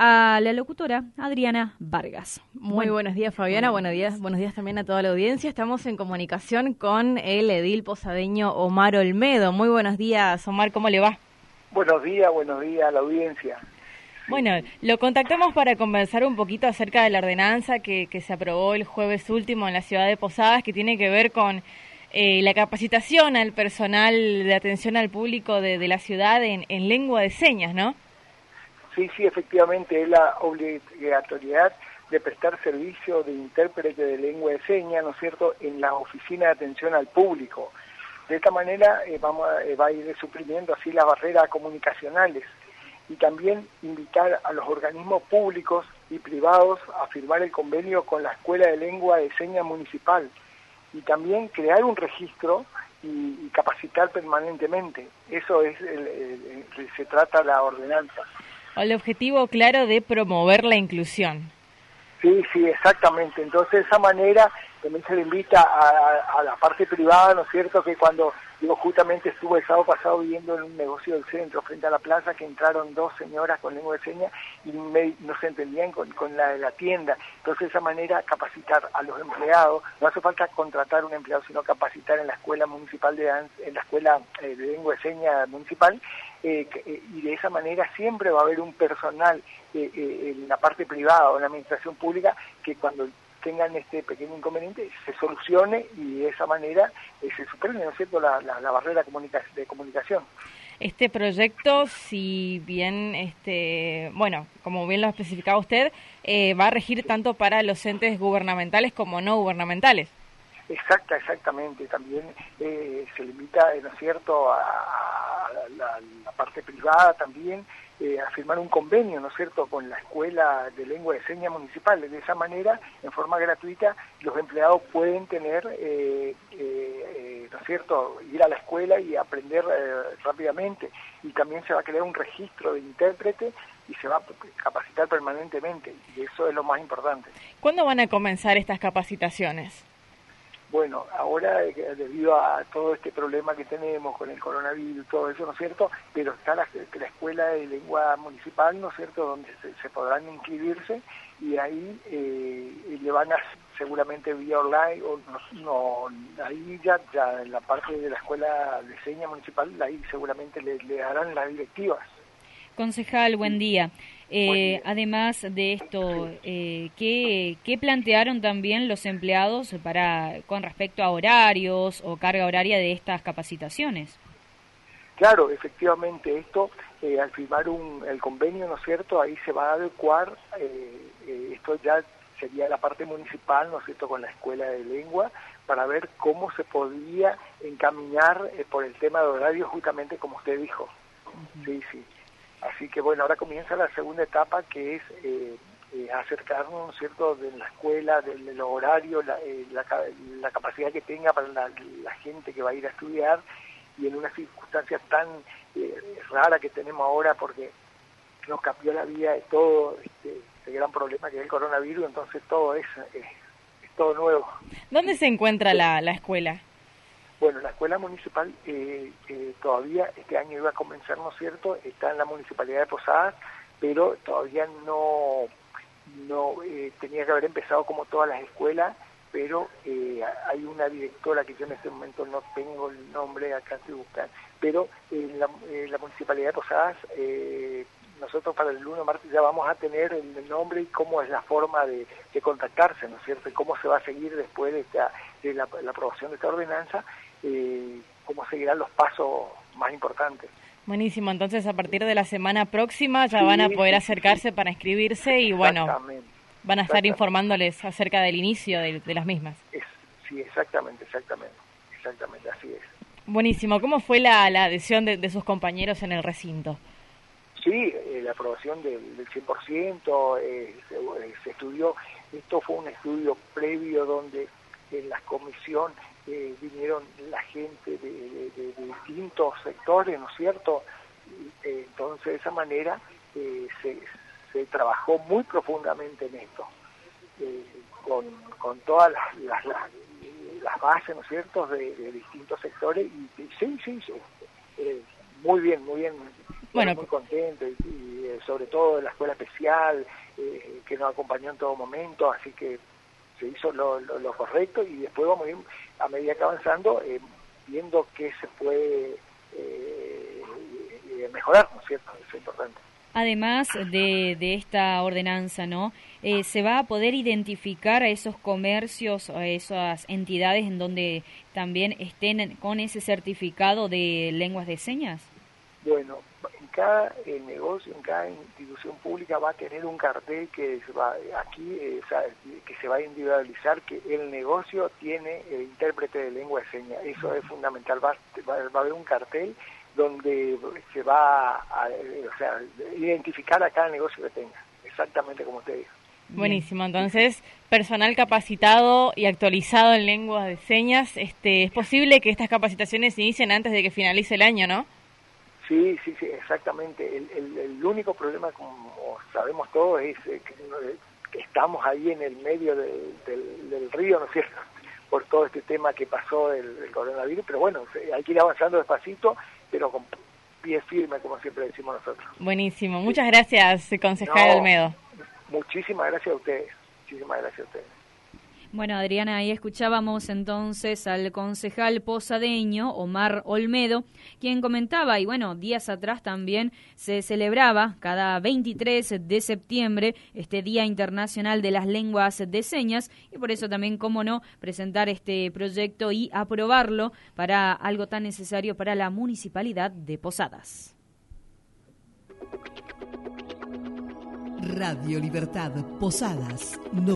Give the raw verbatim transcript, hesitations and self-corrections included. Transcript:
a la locutora Adriana Vargas. Muy Bueno, buenos días, Fabiana. Buenos días, buenos días también a toda la audiencia. Estamos en comunicación con el edil posadeño Omar Olmedo. Muy buenos días, Omar, ¿cómo le va? Buenos días, buenos días a la audiencia. Bueno, lo contactamos para conversar un poquito acerca de la ordenanza que, que se aprobó el jueves último en la ciudad de Posadas, que tiene que ver con eh, la capacitación al personal de atención al público de, de la ciudad en, en lengua de señas, ¿no? Sí, sí, efectivamente, es la obligatoriedad de prestar servicio de intérprete de lengua de señas, ¿no es cierto?, en la oficina de atención al público. De esta manera eh, vamos a, eh, va a ir suprimiendo así las barreras comunicacionales y también invitar a los organismos públicos y privados a firmar el convenio con la Escuela de Lengua de Señas Municipal y también crear un registro y, y capacitar permanentemente. Eso es el, el, el, se trata la ordenanza. El objetivo claro de promover la inclusión. Sí, sí, exactamente. Entonces, de esa manera también se le invita a, a, a la parte privada, ¿no es cierto?, que cuando, digo, justamente estuve el sábado pasado viviendo en un negocio del centro, frente a la plaza, que entraron dos señoras con lengua de señas y me, no se entendían con, con la de la tienda. Entonces, de esa manera, capacitar a los empleados, no hace falta contratar un empleado, sino capacitar en la escuela municipal de en la escuela eh, de lengua de señas municipal, eh, eh, y de esa manera siempre va a haber un personal eh, eh, en la parte privada o en la administración pública que cuando tengan este pequeño inconveniente se solucione y de esa manera eh, se supere, ¿no es cierto?, la, la, la barrera comunica de comunicación. Este proyecto, si bien, este, bueno, como bien lo especificaba usted, eh, va a regir tanto para los entes gubernamentales como no gubernamentales. Exacta, exactamente. También eh, se limita, ¿no es cierto?, a, a la, la parte privada también, eh, a firmar un convenio, ¿no es cierto?, con la Escuela de Lengua de Señas Municipal. De esa manera, en forma gratuita, los empleados pueden tener, eh, eh, eh, ¿no es cierto?, ir a la escuela y aprender eh, rápidamente. Y también se va a crear un registro de intérprete y se va a capacitar permanentemente. Y eso es lo más importante. ¿Cuándo van a comenzar estas capacitaciones? Bueno, ahora debido a todo este problema que tenemos con el coronavirus y todo eso, ¿no es cierto?, pero está la, la escuela de lengua municipal, ¿no es cierto?, donde se, se podrán inscribirse y ahí eh, le van a seguramente vía online, o no, no ahí ya, ya en la parte de la escuela de señas municipal, ahí seguramente le, le darán las directivas. Concejal, buen día. Eh, además de esto, eh, ¿qué, ¿qué plantearon también los empleados para con respecto a horarios o carga horaria de estas capacitaciones? Claro, efectivamente, esto, eh, al firmar un, el convenio, ¿no es cierto?, ahí se va a adecuar, eh, eh, esto ya sería la parte municipal, ¿no es cierto?, con la escuela de lengua, para ver cómo se podía encaminar eh, por el tema de horarios, justamente como usted dijo. Uh-huh. Sí, sí. Así que bueno, ahora comienza la segunda etapa, que es eh, eh, acercarnos, ¿no es cierto?, de la escuela, del, del horario, la, eh, la, la capacidad que tenga para la, la gente que va a ir a estudiar, y en una circunstancia tan eh, rara que tenemos ahora, porque nos cambió la vida de todo, este, este gran problema que es el coronavirus, entonces todo es, es, es todo nuevo. ¿Dónde se encuentra la, la escuela? Bueno, la escuela municipal eh, eh, todavía este año iba a comenzar, ¿no es cierto?, está en la Municipalidad de Posadas, pero todavía no, no eh, tenía que haber empezado como todas las escuelas, pero eh, hay una directora que yo en este momento no tengo el nombre, acá estoy buscando, pero en la, en la Municipalidad de Posadas eh, nosotros para el lunes o martes ya vamos a tener el nombre y cómo es la forma de, de contactarse, ¿no es cierto?, y cómo se va a seguir después de, esta, de la, la aprobación de esta ordenanza, eh, cómo seguirán los pasos más importantes. Buenísimo, entonces a partir de la semana próxima ya sí, van a poder sí, acercarse sí. para inscribirse y bueno, van a estar informándoles acerca del inicio de, de las mismas. Es, sí, exactamente, exactamente, exactamente, así es. Buenísimo, ¿cómo fue la, la adhesión de, de sus compañeros en el recinto? Sí, eh, la aprobación del, del cien por ciento, eh, se, eh, se estudió, esto fue un estudio previo donde en la comisión eh, vinieron la gente de, de, de, de distintos sectores, ¿no es cierto? Eh, entonces, de esa manera eh, se, se trabajó muy profundamente en esto, eh, con, con todas las, las, las, las bases, ¿no es cierto?, de, de distintos sectores, y, y sí, sí, sí, eh, muy bien, muy bien. Bueno, muy contento y, y eh, sobre todo de la escuela especial, eh, que nos acompañó en todo momento, así que se hizo lo, lo, lo correcto y después vamos a ir, a medida que avanzando, eh, viendo qué se puede eh, mejorar, ¿no es cierto? Eso es importante. Además de, de esta ordenanza, ¿no? Eh, ¿se va a poder identificar a esos comercios, a esas entidades en donde también estén con ese certificado de lenguas de señas? Bueno, en cada eh, negocio, en cada institución pública va a tener un cartel que se va, aquí eh, que se va a individualizar que el negocio tiene el intérprete de lengua de señas. Eso es fundamental. Va, va, va a haber un cartel donde se va a, o sea, identificar a cada negocio que tenga, exactamente como usted dijo. Buenísimo, entonces, personal capacitado y actualizado en lenguas de señas. Este, es posible que estas capacitaciones se inicien antes de que finalice el año, ¿no? Sí, sí, sí, exactamente. El, el, el único problema, como sabemos todos, es eh, que, que estamos ahí en el medio de, del, del río, ¿no es cierto?, por todo este tema que pasó del, del coronavirus, pero bueno, hay que ir avanzando despacito, pero con pie firme, como siempre decimos nosotros. Buenísimo, muchas gracias, concejal no, Olmedo. Muchísimas gracias a ustedes, muchísimas gracias a ustedes. Bueno, Adriana, ahí escuchábamos entonces al concejal posadeño, Omar Olmedo, quien comentaba, y bueno, días atrás también se celebraba cada veintitrés de septiembre este Día Internacional de las Lenguas de Señas, y por eso también, cómo no, presentar este proyecto y aprobarlo para algo tan necesario para la Municipalidad de Posadas. Radio Libertad, Posadas. No